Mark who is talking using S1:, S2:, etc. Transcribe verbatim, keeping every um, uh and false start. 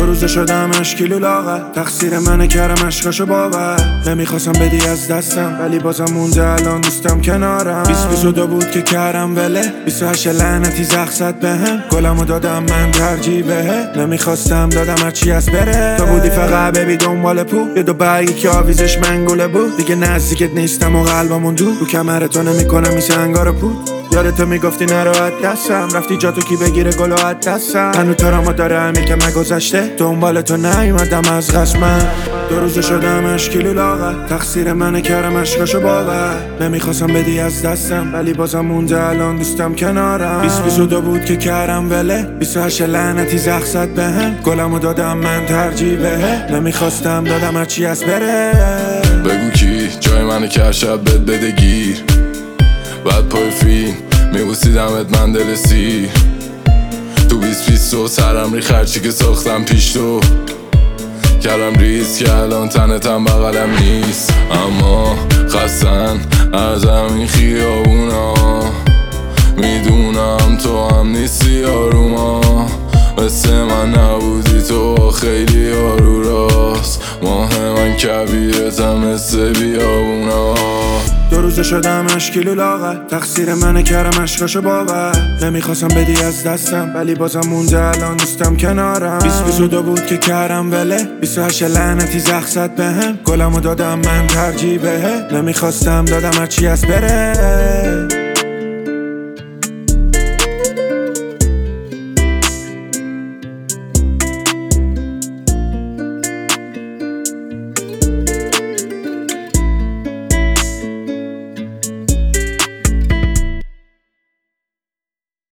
S1: دو روزه شدم اشکیلو لاغر، تقصیر منه کرم عشقاشو باور. نمیخواستم بدی از دستم ولی بازم مونده الان دوستم کنارم. بیست بیست و دو بود که کردم وله، بیست و هشت لعنتی زخ زد بهم. گلمو دادم من ترجیح بهت، نمیخواستم دادم هرچی از بره. تو بودی فقط ببی دنبال پو، یه دو برگی که آویزش منگوله بود. دیگه نزدیکت نیستم و قلبمون دور، رو کمر تو نمیکنم میشه انگار پود. یادتو میگفتی نرو از دستم، رفتی جاتو کی بگیره گلو از دستم. هنو ترامو داره همین که نگذشته، دنبال تو نیومدم از قسمم. دو روزه شدم اشکیلو لاغر، تقصیر منه کرم عشقاشو باور. نمیخواستم بدی از دستم ولی بازم مونده الان دوستم کنارم. بیست بیست و دو بود که کردم وله، بیست و هشت لعنتی زخ زد بهم. گلمو دادم من ترجیح بهت، نمیخواستم دادم هرچی از بره.
S2: بگو کی جای منو که شب بد بده گیر، بعد پای فیلم میبوسیدمت من دل سیر. تو بیست بیست و سرم ری خرچی که ساختم پیش تو، کردم ریز که الان تنتم بغلم نیست. اما خستن از همین خیابونا، میدونم تو هم نیستی آروما. مثل من نبودی تو خیلی آرو راست، ماه من کبیرتم مثل بیابونا.
S1: دو روزه شدم اشکیلو لاغر، تقصیر منه کرم عشقاشو باور. نمیخواستم بدی از دستم ولی بازم مونده الان دوستم کنارم. بیست بیست و دو بود که کردم وله، بیست و هشت لعنتی زخ زد بهم. گلمو دادم من ترجیح بهت، نمیخواستم دادم هرچی از بره.